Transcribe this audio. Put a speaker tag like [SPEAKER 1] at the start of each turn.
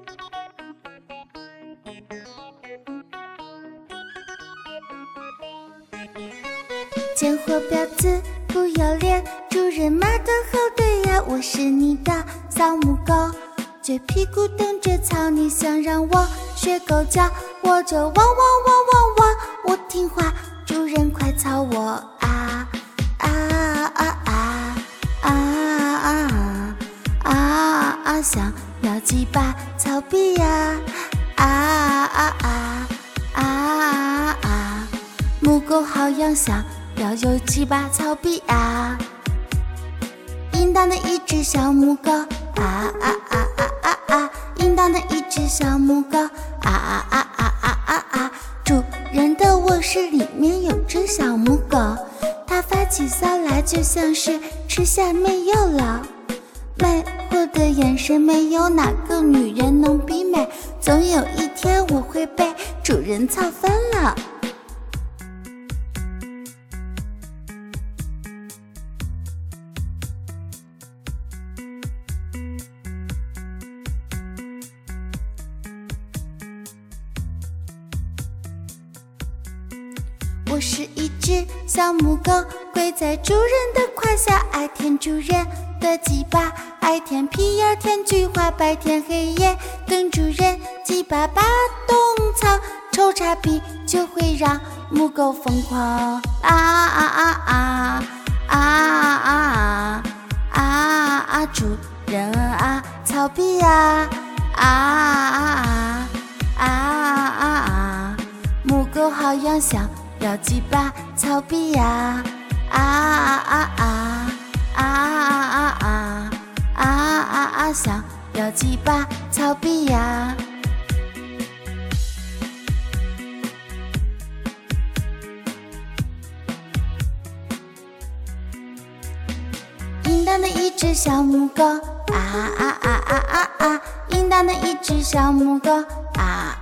[SPEAKER 1] 贱货婊子不要脸，主人骂得好对呀，我是你的小母狗，撅屁股等着草，你想让我学狗叫，我就汪汪汪汪汪，我听话，主人快操我啊啊啊啊啊啊啊，想要几把草笔呀啊啊啊啊啊，母狗好养，想要有几把草笔啊，应当的一只小母狗啊啊啊啊啊啊，应当的一只小母狗啊啊啊啊啊啊啊，主人的卧室里面有只小母狗，它发起骚来就像是吃下没有了，魅惑的眼神没有哪个女人能比美，总有一天我会被主人操翻了。我是一只小母狗，跪在主人的胯下，爱舔主人的鸡巴，爱舔屁眼，舔菊花，白天黑夜等主人鸡巴拔动草，抽插屁就会让母狗疯狂啊啊啊啊啊啊啊啊，主人啊，草屁呀啊啊啊啊啊，母狗好养，想要几把草笔呀啊啊啊啊啊啊啊啊啊，想要几把草笔呀。应当的一只小母狗啊啊啊啊啊啊，应当的一只小母狗啊